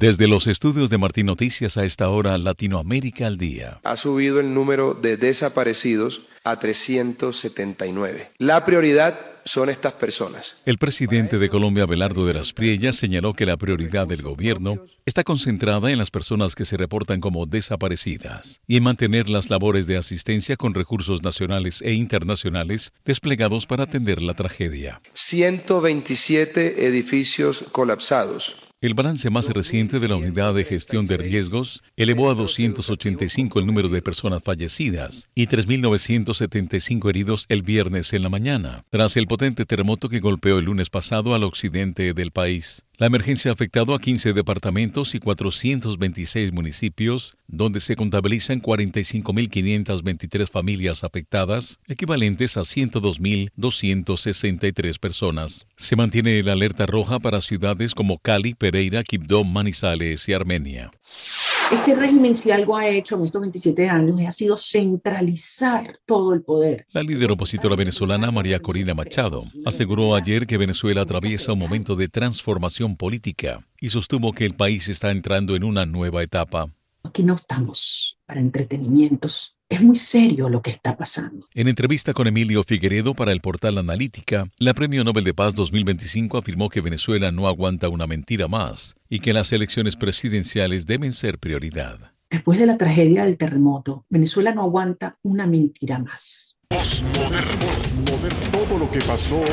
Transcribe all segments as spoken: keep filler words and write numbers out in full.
Desde los estudios de Martín Noticias a esta hora, Latinoamérica al día. Ha subido el número de desaparecidos a trescientos setenta y nueve. La prioridad son estas personas. El presidente de Colombia, Abelardo de las Priellas, señaló que la prioridad del gobierno está concentrada en las personas que se reportan como desaparecidas y en mantener las labores de asistencia con recursos nacionales e internacionales desplegados para atender la tragedia. ciento veintisiete edificios colapsados. El balance más reciente de la Unidad de Gestión de Riesgos elevó a doscientos ochenta y cinco el número de personas fallecidas y tres mil novecientos setenta y cinco heridos el viernes en la mañana, tras el potente terremoto que golpeó el lunes pasado al occidente del país. La emergencia ha afectado a quince departamentos y cuatrocientos veintiséis municipios, donde se contabilizan cuarenta y cinco mil quinientas veintitrés familias afectadas, equivalentes a ciento dos mil doscientas sesenta y tres personas. Se mantiene la alerta roja para ciudades como Cali, Pereira, Quibdó, Manizales y Armenia. Este régimen, si algo ha hecho en estos veintisiete años, ha sido centralizar todo el poder. La líder opositora venezolana, María Corina Machado, aseguró ayer que Venezuela atraviesa un momento de transformación política y sostuvo que el país está entrando en una nueva etapa. Aquí no estamos para entretenimientos. Es muy serio lo que está pasando. En entrevista con Emilio Figueredo para el portal Analítica, la Premio Nobel de Paz dos mil veinticinco afirmó que Venezuela no aguanta una mentira más y que las elecciones presidenciales deben ser prioridad. Después de la tragedia del terremoto, Venezuela no aguanta una mentira más. Postmoderno, postmoderno, todo lo que pasó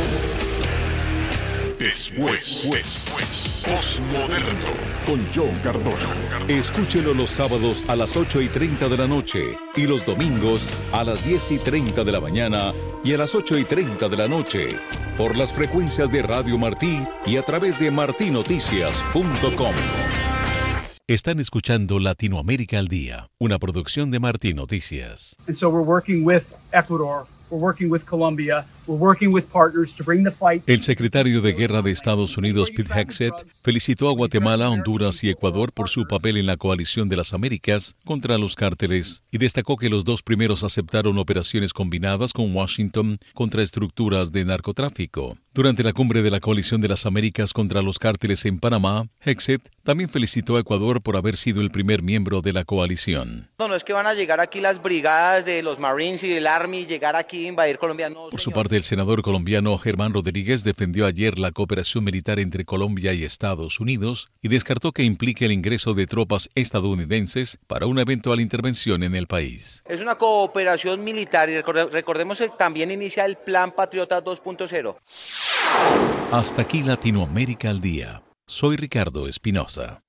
después, después, postmoderno, con John Cardona. Escúchelo los sábados a las ocho y treinta de la noche y los domingos a las diez y treinta de la mañana y a las ocho y treinta de la noche por las frecuencias de Radio Martí y a través de martí noticias punto com. Están escuchando Latinoamérica al Día, una producción de Martí Noticias. And so we're working with Ecuador. We're working with Colombia. We're working with partners to bring the fight. El secretario de Guerra de Estados Unidos, Pete Hegseth, felicitó a Guatemala, Honduras y Ecuador por su papel en la coalición de las Américas contra los cárteles y destacó que los dos primeros aceptaron operaciones combinadas con Washington contra estructuras de narcotráfico. Durante la cumbre de la coalición de las Américas contra los cárteles en Panamá, Hegseth también felicitó a Ecuador por haber sido el primer miembro de la coalición. No, no es que van a llegar aquí las brigadas de los Marines y del Army, llegar aquí a invadir Colombia. No, por su parte, el senador colombiano Germán Rodríguez defendió ayer la cooperación militar entre Colombia y Estados Unidos y descartó que implique el ingreso de tropas estadounidenses para una eventual intervención en el país. Es una cooperación militar y recordemos que también inicia el Plan Patriota dos punto cero. Hasta aquí Latinoamérica al Día. Soy Ricardo Espinosa.